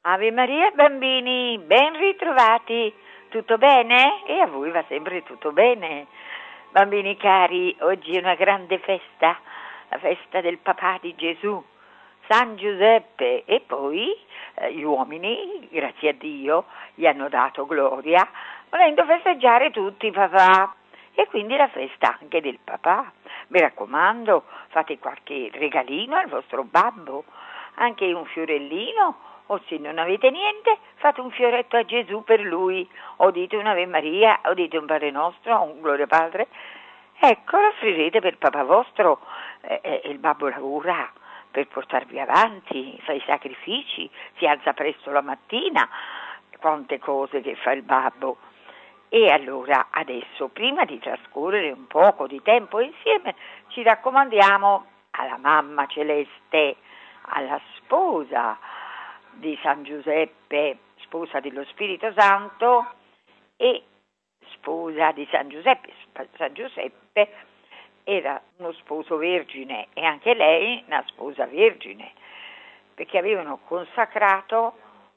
Ave Maria bambini, ben ritrovati, tutto bene? E a voi va sempre tutto bene. Bambini cari, oggi è una grande festa, la festa del papà di Gesù, San Giuseppe, e poi gli uomini, grazie a Dio, gli hanno dato gloria, volendo festeggiare tutti i papà, e quindi la festa anche del papà. Mi raccomando, fate qualche regalino al vostro babbo, anche un fiorellino, o se non avete niente, fate un fioretto a Gesù per lui, o dite un'Ave Maria, o dite un Padre Nostro, o un Gloria Padre. Ecco, lo offrirete per papà vostro, il babbo lavora per portarvi avanti, fa i sacrifici, si alza presto la mattina, quante cose che fa il babbo. E allora adesso, prima di trascorrere un poco di tempo insieme, ci raccomandiamo alla mamma celeste, alla sposa di San Giuseppe, sposa dello Spirito Santo e sposa di San Giuseppe. San Giuseppe era uno sposo vergine e anche lei una sposa vergine, perché avevano consacrato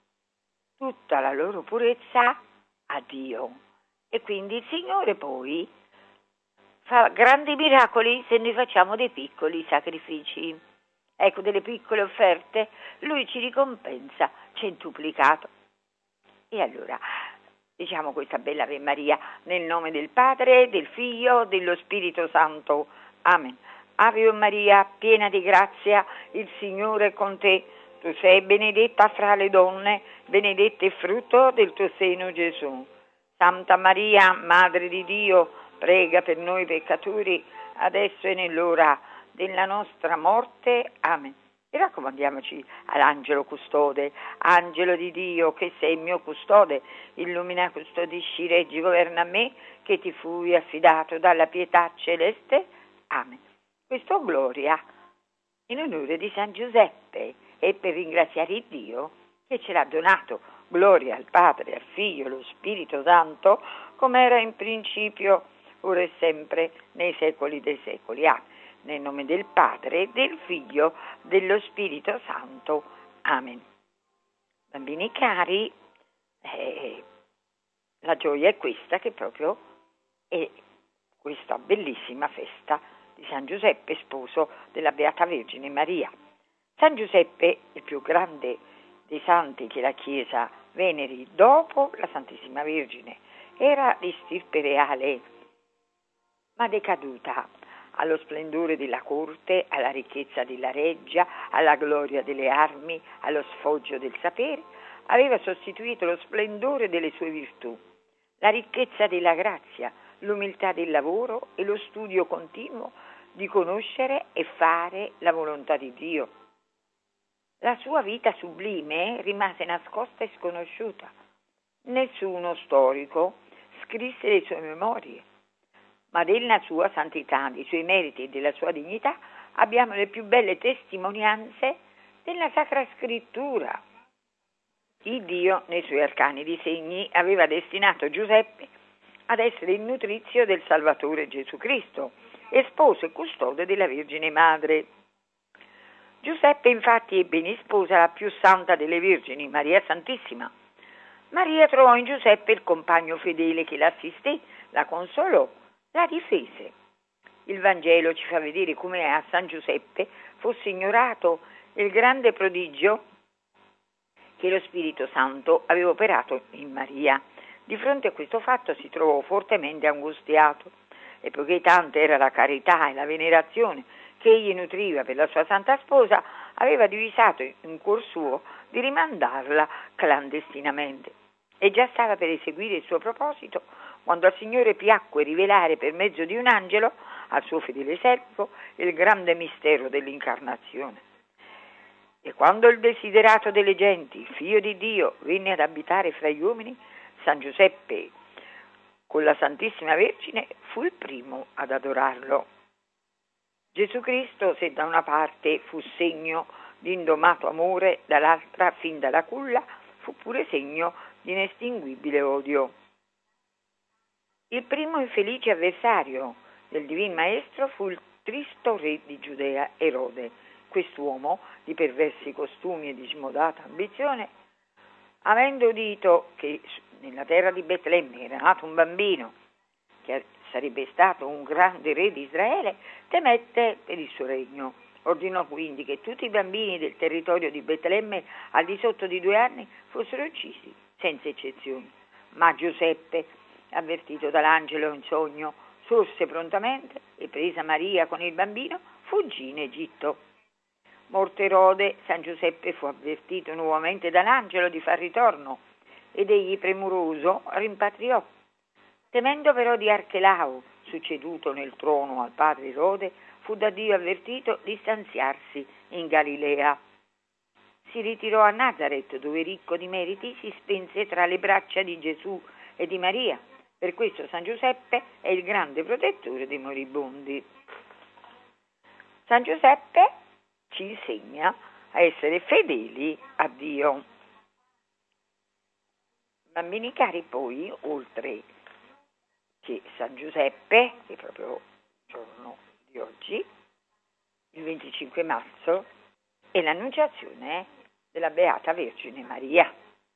tutta la loro purezza a Dio. E quindi il Signore poi fa grandi miracoli se noi facciamo dei piccoli sacrifici. Ecco, delle piccole offerte, Lui ci ricompensa centuplicato. E allora, diciamo questa bella Ave Maria, nel nome del Padre, del Figlio, dello Spirito Santo. Amen. Ave Maria, piena di grazia, il Signore è con te. Tu sei benedetta fra le donne, benedetto il frutto del tuo seno, Gesù. Santa Maria, Madre di Dio, prega per noi peccatori, adesso e nell'ora della nostra morte. Amen. E raccomandiamoci all'angelo custode, angelo di Dio che sei il mio custode, illumina, custodisci, reggi, governa me, che ti fui affidato dalla pietà celeste. Amen. Questo gloria in onore di San Giuseppe e per ringraziare il Dio che ce l'ha donato. Gloria al Padre, al Figlio, allo Spirito Santo, come era in principio, ora e sempre, nei secoli dei secoli. Amen. Nel nome del Padre, del Figlio, dello Spirito Santo. Amen. Bambini cari, la gioia è questa, che proprio è questa bellissima festa di San Giuseppe, sposo della Beata Vergine Maria. San Giuseppe, il più grande dei santi che la Chiesa veneri dopo la Santissima Vergine, era di stirpe reale, ma decaduta, allo splendore della corte, alla ricchezza della reggia, alla gloria delle armi, allo sfoggio del sapere, aveva sostituito lo splendore delle sue virtù, la ricchezza della grazia, l'umiltà del lavoro e lo studio continuo di conoscere e fare la volontà di Dio. La sua vita sublime rimase nascosta e sconosciuta. Nessuno storico scrisse le sue memorie, ma della sua santità, dei suoi meriti e della sua dignità abbiamo le più belle testimonianze della Sacra Scrittura. Il Dio, nei suoi arcani disegni, aveva destinato Giuseppe ad essere il nutrizio del Salvatore Gesù Cristo e sposo e custode della Vergine Madre. Giuseppe infatti ebbe in sposa la più santa delle Vergini, Maria Santissima. Maria trovò in Giuseppe il compagno fedele che l'assistì, la consolò, la difese. Il Vangelo ci fa vedere come a San Giuseppe fosse ignorato il grande prodigio che lo Spirito Santo aveva operato in Maria. Di fronte a questo fatto si trovò fortemente angustiato, e poiché tanta era la carità e la venerazione che egli nutriva per la sua santa sposa, aveva divisato in cuor suo di rimandarla clandestinamente. E già stava per eseguire il suo proposito quando al Signore piacque rivelare per mezzo di un angelo al suo fedele servo il grande mistero dell'incarnazione. E quando il desiderato delle genti, il Figlio di Dio, venne ad abitare fra gli uomini, San Giuseppe con la Santissima Vergine fu il primo ad adorarlo. Gesù Cristo, se da una parte fu segno di indomato amore, dall'altra, fin dalla culla, fu pure segno di inestinguibile odio. Il primo infelice avversario del Divin Maestro fu il tristo re di Giudea, Erode. Quest'uomo, di perversi costumi e di smodata ambizione, Avendo udito che nella terra di Betlemme era nato un bambino che sarebbe stato un grande re di Israele, temette per il suo regno. Ordinò quindi che tutti i bambini del territorio di Betlemme al di sotto di 2 anni fossero uccisi, senza eccezione. Ma Giuseppe, avvertito dall'angelo in sogno, sorse prontamente e, presa Maria con il bambino, fuggì in Egitto. Morto Erode, San Giuseppe fu avvertito nuovamente dall'angelo di far ritorno ed egli, premuroso, rimpatriò. Temendo però di Archelao, succeduto nel trono al padre Erode, fu da Dio avvertito di stanziarsi in Galilea. Si ritirò a Nazaret, dove, ricco di meriti, si spense tra le braccia di Gesù e di Maria. Per questo San Giuseppe è il grande protettore dei moribondi. San Giuseppe ci insegna a essere fedeli a Dio. Bambini cari, poi, oltre che San Giuseppe, che è proprio il giorno di oggi, il 25 marzo, è l'annunciazione della Beata Vergine Maria.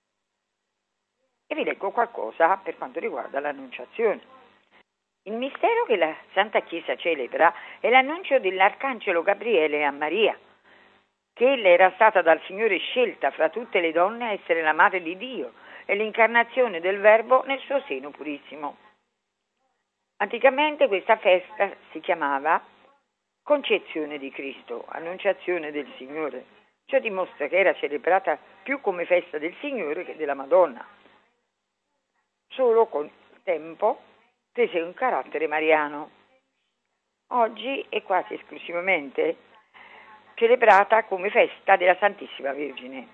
E vi leggo qualcosa per quanto riguarda l'annunciazione. Il mistero che la Santa Chiesa celebra è l'annuncio dell'Arcangelo Gabriele a Maria, che ella era stata dal Signore scelta fra tutte le donne a essere la Madre di Dio e l'incarnazione del Verbo nel suo seno purissimo. Anticamente questa festa si chiamava Concezione di Cristo, Annunciazione del Signore. Ciò dimostra che era celebrata più come festa del Signore che della Madonna. Solo con il tempo prese un carattere mariano. Oggi è quasi esclusivamente celebrata come festa della Santissima Vergine.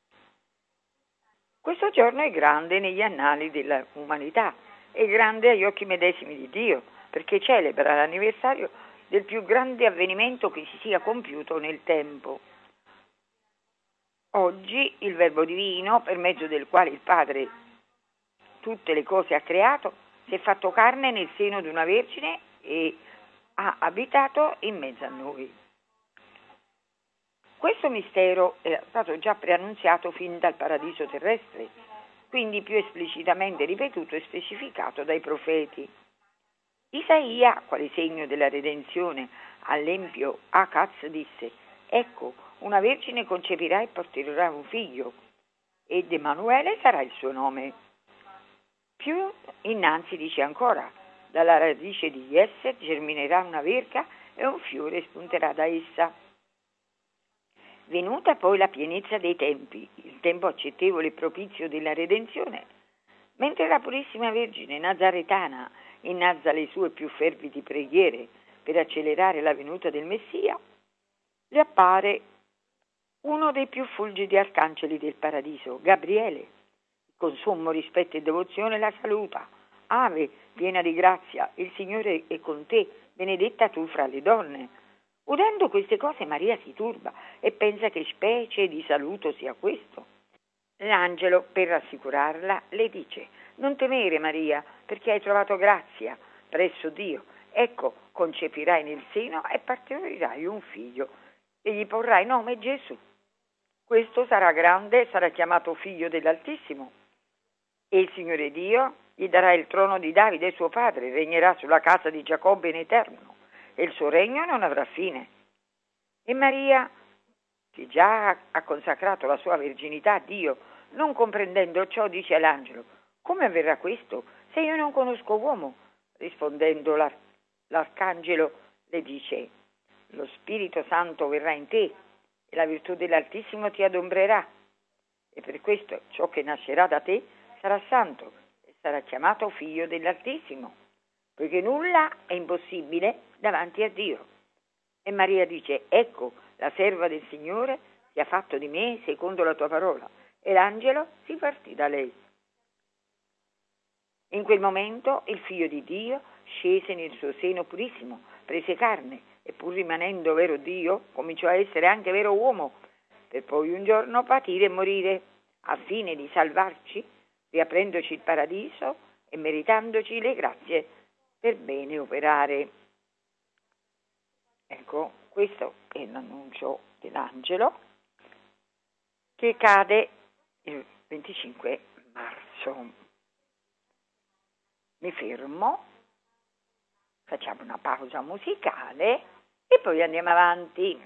Questo giorno è grande negli annali dell'umanità, è grande agli occhi medesimi di Dio, perché celebra l'anniversario del più grande avvenimento che si sia compiuto nel tempo. Oggi il Verbo Divino, per mezzo del quale il Padre tutte le cose ha creato, si è fatto carne nel seno di una Vergine e ha abitato in mezzo a noi. Questo mistero è stato già preannunziato fin dal paradiso terrestre, quindi più esplicitamente ripetuto e specificato dai profeti. Isaia, quale segno della redenzione all'empio Acaz, disse: «Ecco, una vergine concepirà e porterà un figlio, ed Emanuele sarà il suo nome». Più innanzi dice ancora: «Dalla radice di Jesse germinerà una verga e un fiore spunterà da essa». Venuta poi la pienezza dei tempi, il tempo accettevole e propizio della redenzione, mentre la Purissima Vergine Nazaretana innalza le sue più fervidi preghiere per accelerare la venuta del Messia, le appare uno dei più fulgidi arcangeli del paradiso, Gabriele. Con sommo rispetto e devozione la saluta: «Ave, piena di grazia, il Signore è con te, benedetta tu fra le donne». Udendo queste cose Maria si turba e pensa che specie di saluto sia questo. L'angelo, per rassicurarla, le dice: «Non temere, Maria, perché hai trovato grazia presso Dio. Ecco, concepirai nel seno e partorirai un figlio e gli porrai nome Gesù. Questo sarà grande e sarà chiamato figlio dell'Altissimo. E il Signore Dio gli darà il trono di Davide suo padre, regnerà sulla casa di Giacobbe in eterno, e il suo regno non avrà fine». E Maria, che già ha consacrato la sua verginità a Dio, non comprendendo ciò, dice all'angelo: «Come avverrà questo, se io non conosco uomo?» Rispondendo l'arcangelo le dice: «Lo Spirito Santo verrà in te e la virtù dell'Altissimo ti adombrerà, e per questo ciò che nascerà da te sarà santo e sarà chiamato figlio dell'Altissimo, poiché nulla è impossibile davanti a Dio». E Maria dice: «Ecco, la serva del Signore, sia fatto di me secondo la tua parola». E l'angelo si partì da lei. In quel momento il Figlio di Dio scese nel suo seno purissimo, prese carne e, pur rimanendo vero Dio, cominciò a essere anche vero uomo, per poi un giorno patire e morire, a fine di salvarci, riaprendoci il paradiso e meritandoci le grazie per bene operare. Ecco, questo è l'annuncio dell'angelo che cade il 25 marzo. Mi fermo, facciamo una pausa musicale e poi andiamo avanti.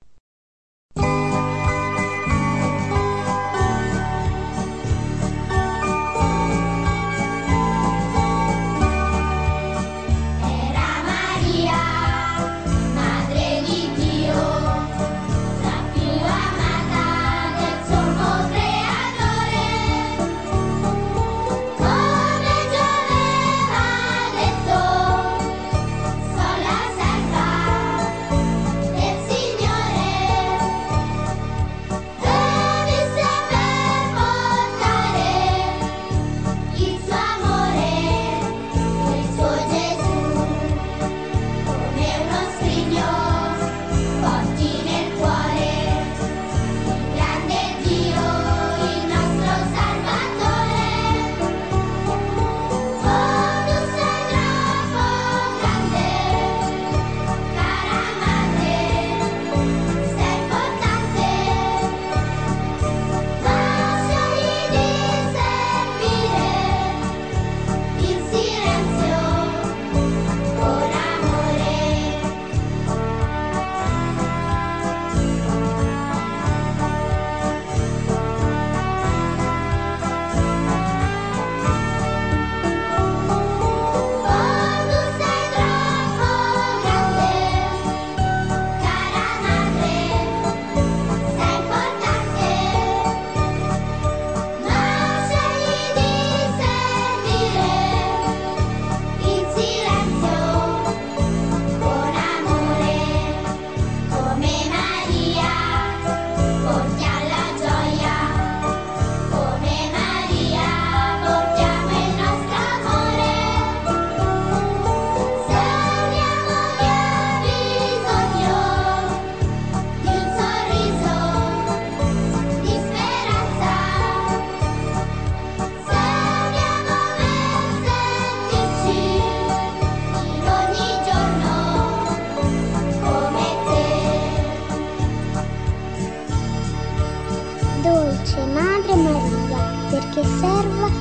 Dolce Madre Maria, perché serva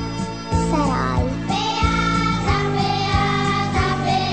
sarai. Beata, beata,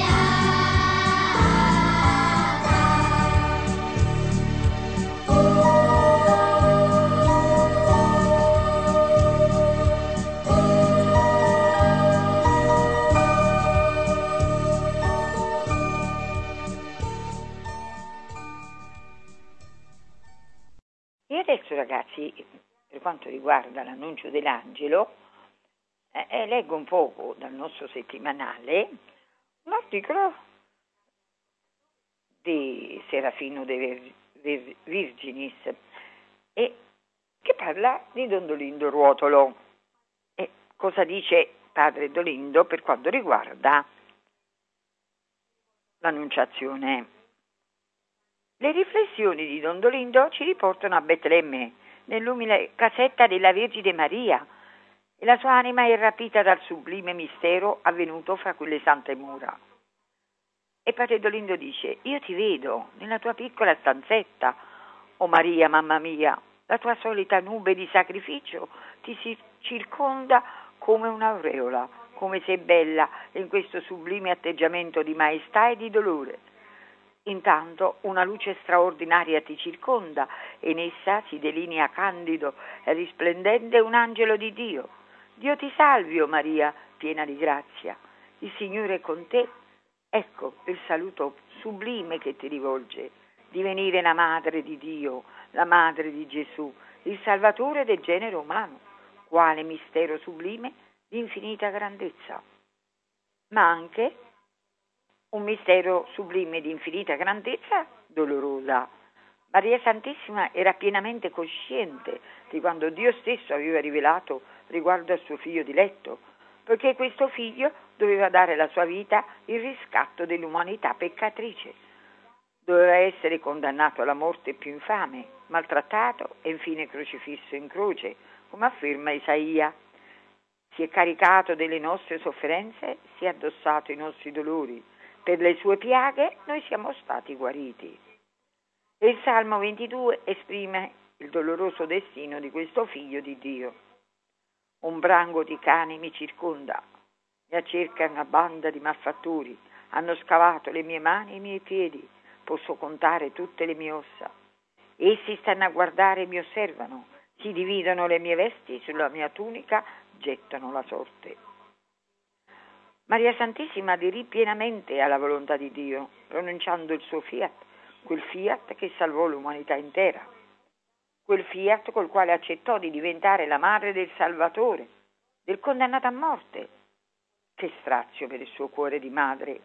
E adesso, ragazzi, per quanto riguarda l'annuncio dell'angelo, leggo un poco dal nostro settimanale un articolo di Serafino de Virginis e che parla di Don Dolindo Ruotolo. E cosa dice padre Dolindo per quanto riguarda l'annunciazione? Le riflessioni di Don Dolindo ci riportano a Betlemme, nell'umile casetta della Vergine Maria, e la sua anima è rapita dal sublime mistero avvenuto fra quelle sante mura. E padre Dolindo dice: io ti vedo nella tua piccola stanzetta, o Maria, mamma mia, la tua solita nube di sacrificio ti si circonda come un'aureola, come sei bella in questo sublime atteggiamento di maestà e di dolore. Intanto una luce straordinaria ti circonda e in essa si delinea candido e risplendente un angelo di Dio. Dio ti salvi, o Maria, piena di grazia. Il Signore è con te. Ecco il saluto sublime che ti rivolge: divenire la madre di Dio, la madre di Gesù, il Salvatore del genere umano. Quale mistero sublime di infinita grandezza! Ma anche un mistero sublime di infinita grandezza dolorosa. Maria Santissima era pienamente cosciente di quanto Dio stesso aveva rivelato riguardo al suo figlio diletto, poiché questo figlio doveva dare la sua vita in riscatto dell'umanità peccatrice. Doveva essere condannato alla morte più infame, maltrattato e infine crocifisso in croce, come afferma Isaia. Si è caricato delle nostre sofferenze, si è addossato i nostri dolori. Per le sue piaghe noi siamo stati guariti. E il Salmo 22 esprime il doloroso destino di questo figlio di Dio. Un branco di cani mi circonda, mi accerca una banda di malfattori, hanno scavato le mie mani e i miei piedi, posso contare tutte le mie ossa. Essi stanno a guardare e mi osservano, si dividono le mie vesti, sulla mia tunica gettano la sorte. Maria Santissima aderì pienamente alla volontà di Dio, pronunciando il suo fiat, quel fiat che salvò l'umanità intera, quel fiat col quale accettò di diventare la madre del Salvatore, del condannato a morte. Che strazio per il suo cuore di madre!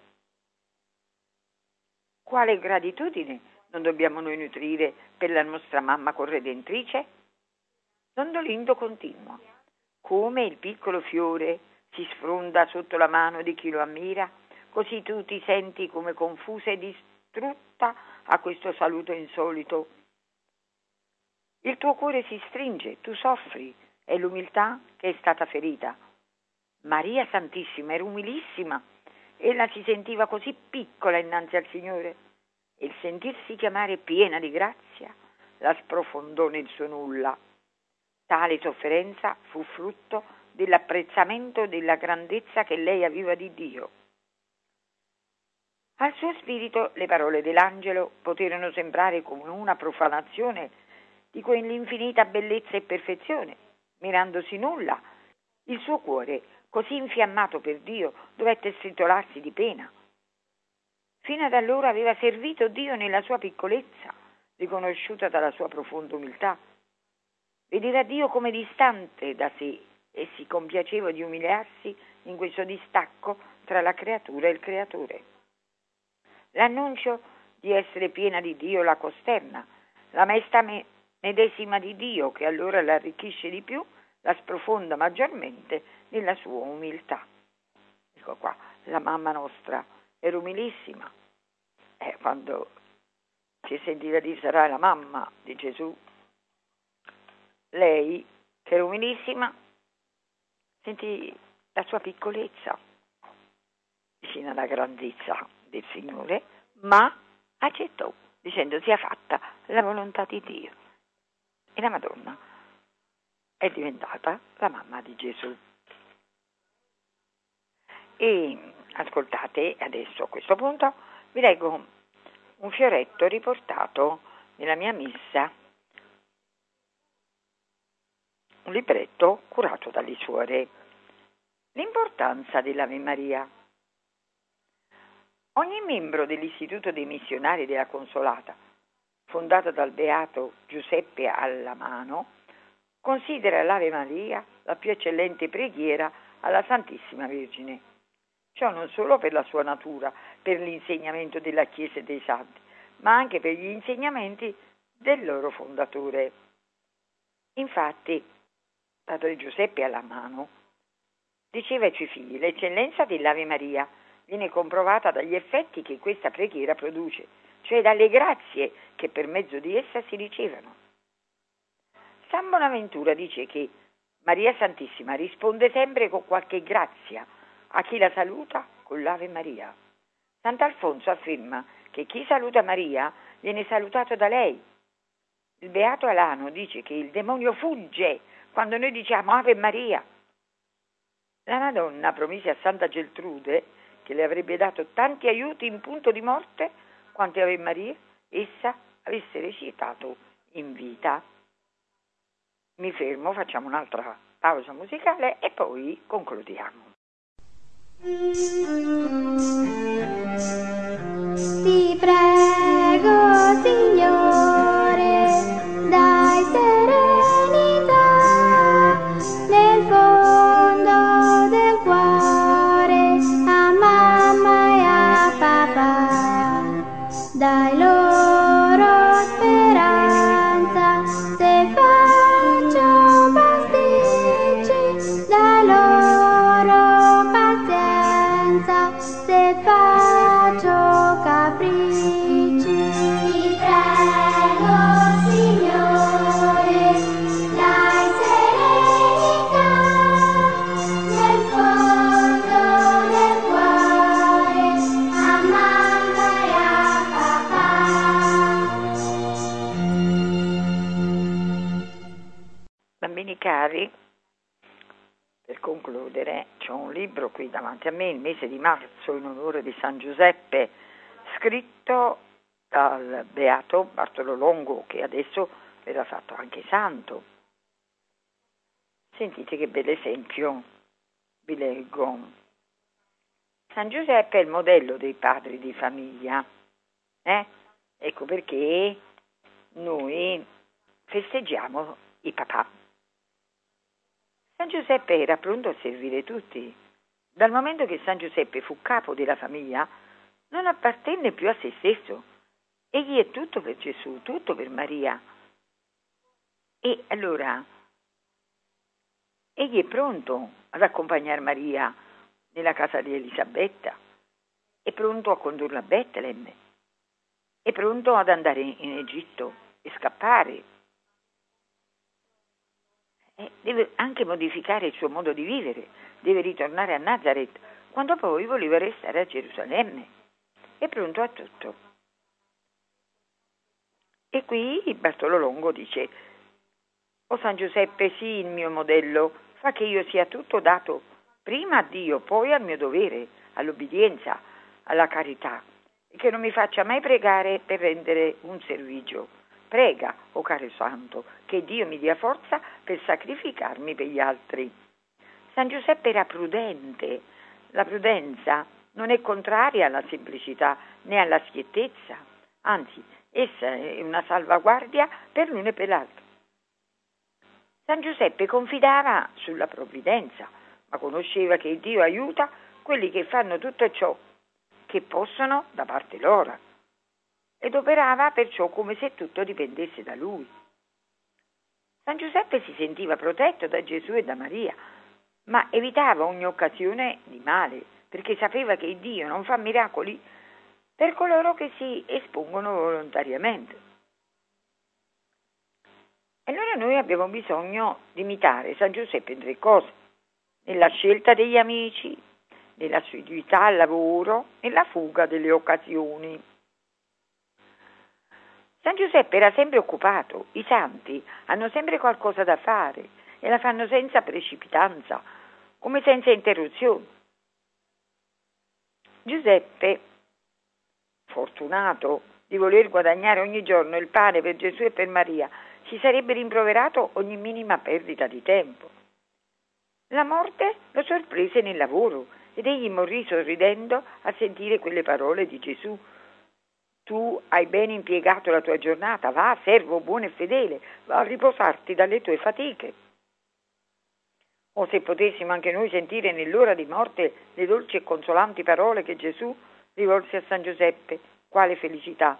Quale gratitudine non dobbiamo noi nutrire per la nostra mamma corredentrice? Don Dolindo continua: come il piccolo fiore si sfronda sotto la mano di chi lo ammira, così tu ti senti come confusa e distrutta a questo saluto insolito. Il tuo cuore si stringe, tu soffri, è l'umiltà che è stata ferita. Maria Santissima era umilissima, ella si sentiva così piccola innanzi al Signore e il sentirsi chiamare piena di grazia la sprofondò nel suo nulla. Tale sofferenza fu frutto dell'apprezzamento della grandezza che lei aveva di Dio. Al suo spirito le parole dell'angelo poterono sembrare come una profanazione di quell'infinita bellezza e perfezione. Mirandosi nulla, il suo cuore, così infiammato per Dio, dovette stritolarsi di pena. Fino ad allora aveva servito Dio nella sua piccolezza, riconosciuta dalla sua profonda umiltà. Vedeva Dio come distante da sé e si compiaceva di umiliarsi in questo distacco tra la creatura e il creatore. L'annuncio di essere piena di Dio la costerna, la maestà medesima di Dio, che allora la arricchisce di più, la sprofonda maggiormente nella sua umiltà. Ecco qua, la mamma nostra era umilissima. Quando si sentiva dire sarà la mamma di Gesù, lei, che era umilissima, sentì la sua piccolezza vicino alla grandezza del Signore, ma accettò, dicendo sia fatta la volontà di Dio. E la Madonna è diventata la mamma di Gesù. E ascoltate, adesso a questo punto vi leggo un fioretto riportato nella mia messa, un libretto curato dalle suore. L'importanza dell'Ave Maria. Ogni membro dell'Istituto dei Missionari della Consolata, fondato dal beato Giuseppe Allamano, considera l'Ave Maria la più eccellente preghiera alla Santissima Vergine. Ciò non solo per la sua natura, per l'insegnamento della Chiesa e dei Santi, ma anche per gli insegnamenti del loro fondatore. Infatti, padre Giuseppe Allamano diceva ai suoi figli: l'eccellenza dell'Ave Maria viene comprovata dagli effetti che questa preghiera produce, cioè dalle grazie che per mezzo di essa si ricevono. San Bonaventura dice che Maria Santissima risponde sempre con qualche grazia a chi la saluta con l'Ave Maria. Sant'Alfonso afferma che chi saluta Maria viene salutato da lei. Il beato Alano dice che il demonio fugge quando noi diciamo Ave Maria. La Madonna promise a Santa Geltrude che le avrebbe dato tanti aiuti in punto di morte quante Ave Maria essa avesse recitato in vita. Mi fermo, facciamo un'altra pausa musicale e poi concludiamo. Ti prego, Signore, dai serenità nel fondo del cuore a mamma e a papà, dai loro speranza se faccio pasticci, dai loro pazienza se faccio per concludere, c'ho un libro qui davanti a me, il mese di marzo in onore di San Giuseppe, scritto dal beato Bartolo Longo, che adesso verrà fatto anche santo. Sentite che bell'esempio, vi leggo. San Giuseppe è il modello dei padri di famiglia. Ecco perché noi festeggiamo i papà. San Giuseppe era pronto a servire tutti. Dal momento che San Giuseppe fu capo della famiglia, non appartenne più a se stesso. Egli è tutto per Gesù, tutto per Maria. E allora, egli è pronto ad accompagnare Maria nella casa di Elisabetta, è pronto a condurla a Betlemme, è pronto ad andare in Egitto e scappare. Deve anche modificare il suo modo di vivere, deve ritornare a Nazareth, quando poi voleva restare a Gerusalemme. È pronto a tutto. E qui Bartolo Longo dice: «O San Giuseppe, sii il mio modello, fa che io sia tutto dato prima a Dio, poi al mio dovere, all'obbedienza, alla carità, e che non mi faccia mai pregare per rendere un servigio. Prega, o caro santo, che Dio mi dia forza per sacrificarmi per gli altri». San Giuseppe era prudente. La prudenza non è contraria alla semplicità né alla schiettezza, anzi, essa è una salvaguardia per l'uno e per l'altro. San Giuseppe confidava sulla provvidenza, ma conosceva che Dio aiuta quelli che fanno tutto ciò che possono da parte loro, ed operava perciò come se tutto dipendesse da lui. San Giuseppe si sentiva protetto da Gesù e da Maria, ma evitava ogni occasione di male, perché sapeva che Dio non fa miracoli per coloro che si espongono volontariamente. E allora noi abbiamo bisogno di imitare San Giuseppe in 3 cose: nella scelta degli amici, nell'assiduità al lavoro, nella fuga delle occasioni. San Giuseppe era sempre occupato, i santi hanno sempre qualcosa da fare e la fanno senza precipitanza, come senza interruzioni. Giuseppe, fortunato di voler guadagnare ogni giorno il pane per Gesù e per Maria, si sarebbe rimproverato ogni minima perdita di tempo. La morte lo sorprese nel lavoro ed egli morì sorridendo a sentire quelle parole di Gesù: «Tu hai ben impiegato la tua giornata, va, servo buono e fedele, va a riposarti dalle tue fatiche». O se potessimo anche noi sentire nell'ora di morte le dolci e consolanti parole che Gesù rivolse a San Giuseppe, quale felicità!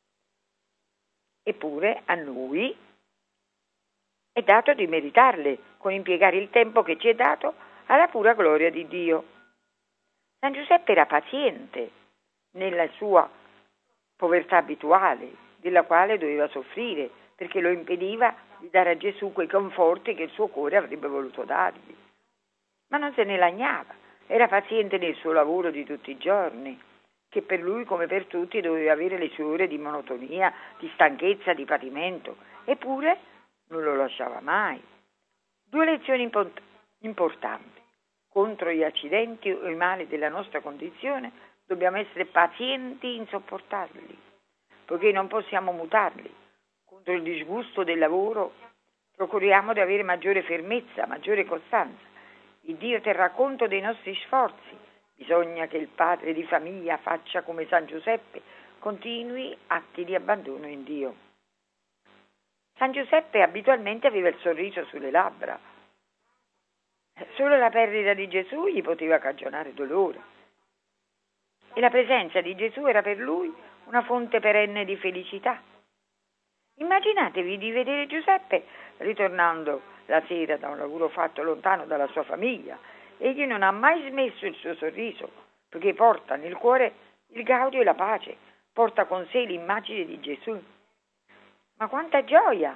Eppure a noi è dato di meritarle, con impiegare il tempo che ci è dato alla pura gloria di Dio. San Giuseppe era paziente nella sua povertà abituale, della quale doveva soffrire, perché lo impediva di dare a Gesù quei conforti che il suo cuore avrebbe voluto dargli. Ma non se ne lagnava, era paziente nel suo lavoro di tutti i giorni, che per lui come per tutti doveva avere le sue ore di monotonia, di stanchezza, di patimento, eppure non lo lasciava mai. 2 lezioni importanti. Contro gli accidenti o i mali della nostra condizione dobbiamo essere pazienti in sopportarli, poiché non possiamo mutarli. Contro il disgusto del lavoro procuriamo di avere maggiore fermezza, maggiore costanza. Il Dio terrà conto dei nostri sforzi. Bisogna che il padre di famiglia faccia come San Giuseppe, continui atti di abbandono in Dio. San Giuseppe abitualmente aveva il sorriso sulle labbra. Solo la perdita di Gesù gli poteva cagionare dolore. E la presenza di Gesù era per lui una fonte perenne di felicità. Immaginatevi di vedere Giuseppe ritornando la sera da un lavoro fatto lontano dalla sua famiglia. Egli non ha mai smesso il suo sorriso, perché porta nel cuore il gaudio e la pace, porta con sé l'immagine di Gesù. Ma quanta gioia!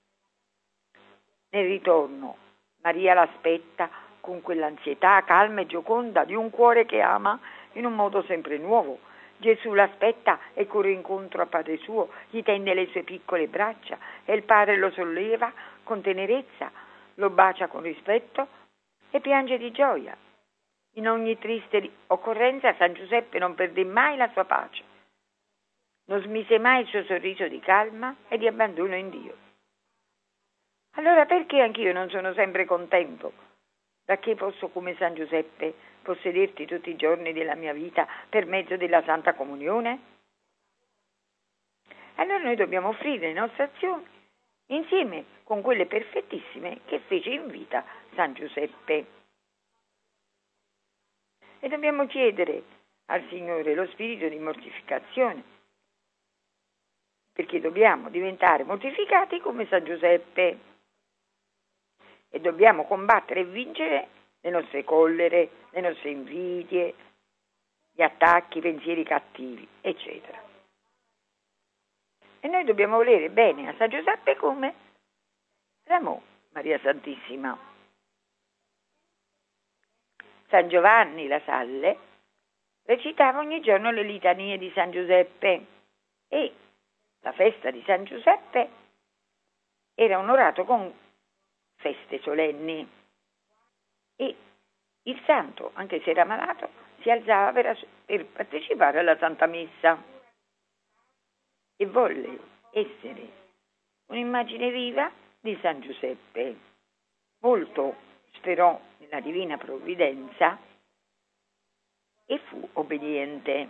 Nel ritorno, Maria l'aspetta con quell'ansietà calma e gioconda di un cuore che ama in un modo sempre nuovo. Gesù l'aspetta e corre incontro a Padre suo, gli tende le sue piccole braccia e il Padre lo solleva con tenerezza, lo bacia con rispetto e piange di gioia. In ogni triste occorrenza San Giuseppe non perdé mai la sua pace, non smise mai il suo sorriso di calma e di abbandono in Dio. Allora perché anch'io non sono sempre contento, da che posso come San Giuseppe possederti tutti i giorni della mia vita per mezzo della Santa Comunione? Allora noi dobbiamo offrire le nostre azioni insieme con quelle perfettissime che fece in vita San Giuseppe. E dobbiamo chiedere al Signore lo spirito di mortificazione, perché dobbiamo diventare mortificati come San Giuseppe e dobbiamo combattere e vincere le nostre collere, le nostre invidie, gli attacchi, i pensieri cattivi, eccetera. E noi dobbiamo volere bene a San Giuseppe come l'amò Maria Santissima. San Giovanni La Salle recitava ogni giorno le litanie di San Giuseppe e la festa di San Giuseppe era onorato con feste solenni e il santo, anche se era malato, si alzava per partecipare alla Santa Messa e volle essere un'immagine viva di San Giuseppe. Molto sperò nella divina provvidenza e fu obbediente.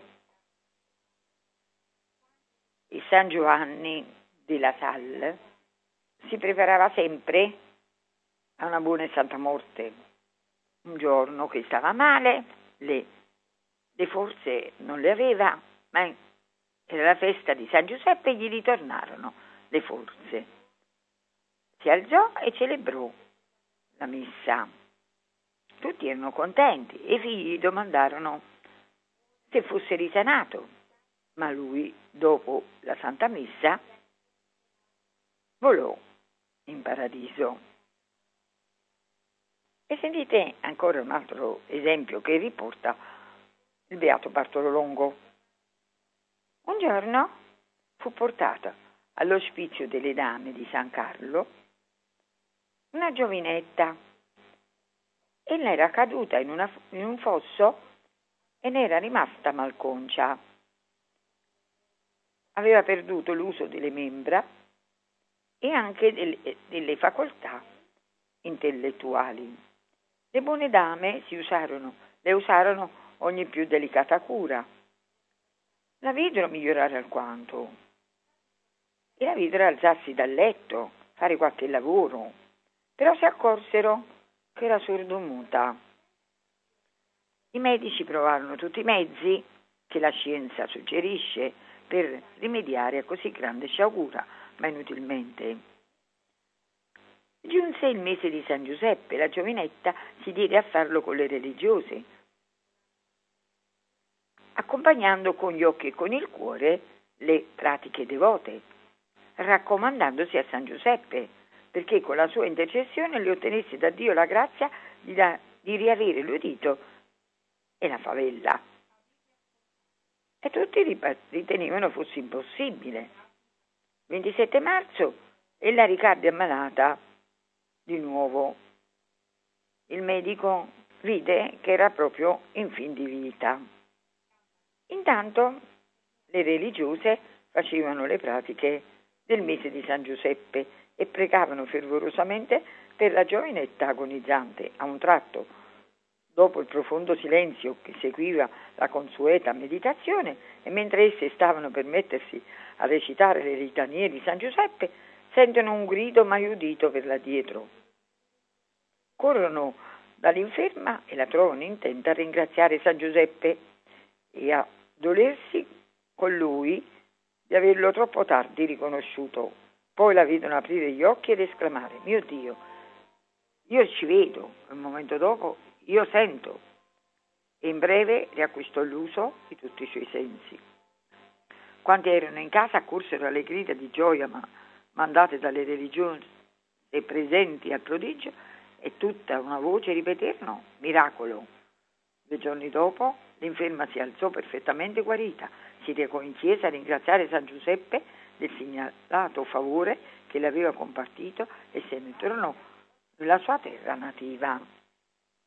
E San Giovanni della Salle si preparava sempre a una buona e santa morte. Un giorno che stava male, le forze non le aveva, ma era la festa di San Giuseppe e gli ritornarono le forze. Si alzò e celebrò la messa. Tutti erano contenti e i figli gli domandarono se fosse risanato, ma lui, dopo la Santa Messa, volò in paradiso. E sentite ancora un altro esempio che riporta il Beato Bartolo Longo. Un giorno fu portata all'ospizio delle dame di San Carlo una giovinetta e ne era caduta in un fosso e ne era rimasta malconcia. Aveva perduto l'uso delle membra e anche delle facoltà intellettuali. Le buone dame le usarono ogni più delicata cura. La videro migliorare alquanto e la videro alzarsi dal letto, fare qualche lavoro, però si accorsero che era sordomuta. I medici provarono tutti i mezzi che la scienza suggerisce per rimediare a così grande sciagura, ma inutilmente. Giunse il mese di San Giuseppe, la giovinetta si diede a farlo con le religiose, accompagnando con gli occhi e con il cuore le pratiche devote, raccomandandosi a San Giuseppe, perché con la sua intercessione le ottenesse da Dio la grazia di riavere l'udito e la favella. E tutti ritenevano fosse impossibile. 27 marzo ella ricadde ammalata di nuovo. Il medico vide che era proprio in fin di vita. Intanto le religiose facevano le pratiche del mese di San Giuseppe e pregavano fervorosamente per la giovinetta agonizzante. A un tratto, dopo il profondo silenzio che seguiva la consueta meditazione e mentre esse stavano per mettersi a recitare le litanie di San Giuseppe, sentono un grido mai udito per là dietro. Corrono dall'inferma e la trovano intenta a ringraziare San Giuseppe e a dolersi con lui di averlo troppo tardi riconosciuto. Poi la vedono aprire gli occhi ed esclamare: mio Dio, io ci vedo. Un momento dopo io sento. E in breve riacquistò l'uso di tutti i suoi sensi. Quanti erano in casa accorsero alle grida di gioia mandate dalle religiose presenti al prodigio e tutta una voce ripeterono: miracolo. 2 giorni dopo l'inferma si alzò perfettamente guarita, si recò in chiesa a ringraziare San Giuseppe del segnalato favore che le aveva compartito e se ne tornò nella sua terra nativa.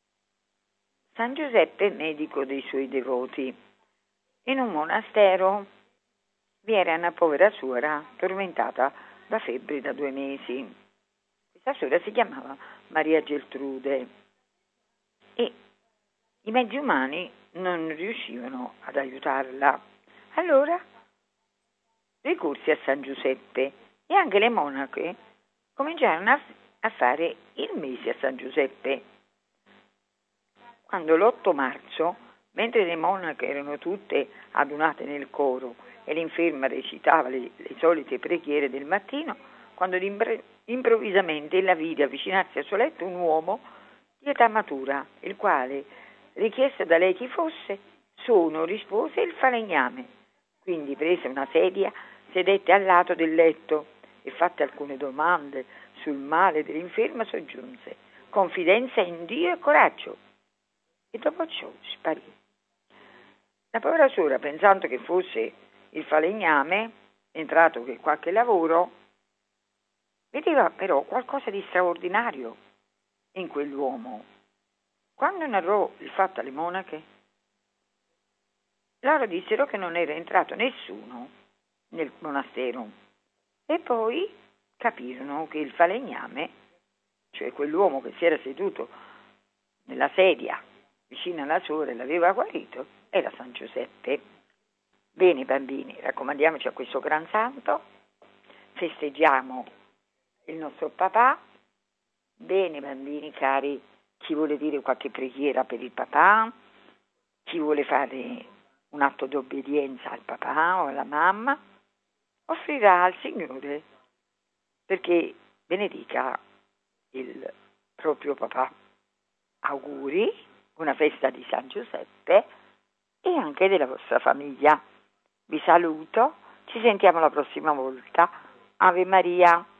San Giuseppe, medico dei suoi devoti. In un monastero vi era una povera suora tormentata da febbre da 2 mesi. Questa suora si chiamava Maria Geltrude e i mezzi umani non riuscivano ad aiutarla. Allora ricorsi a San Giuseppe e anche le monache cominciarono a fare il mese a San Giuseppe. Quando l'8 marzo, mentre le monache erano tutte adunate nel coro e l'inferma recitava le solite preghiere del mattino, quando improvvisamente ella vide avvicinarsi al suo letto un uomo di età matura, il quale, richiesto da lei chi fosse, rispose il falegname. Quindi prese una sedia, sedette al lato del letto e, fatte alcune domande sul male dell'inferma, soggiunse: confidenza in Dio e coraggio. E dopo ciò sparì. La povera suora, pensando che fosse il falegname, entrato che qualche lavoro, vedeva però qualcosa di straordinario in quell'uomo. Quando narrò il fatto alle monache, loro dissero che non era entrato nessuno nel monastero e poi capirono che il falegname, cioè quell'uomo che si era seduto nella sedia vicino alla suora e l'aveva guarito, era San Giuseppe. Bene bambini, raccomandiamoci a questo gran santo, festeggiamo il nostro papà. Bene bambini cari, chi vuole dire qualche preghiera per il papà, chi vuole fare un atto di obbedienza al papà o alla mamma, offrirà al Signore perché benedica il proprio papà. Auguri, buona festa di San Giuseppe e anche della vostra famiglia. Vi saluto, ci sentiamo la prossima volta. Ave Maria.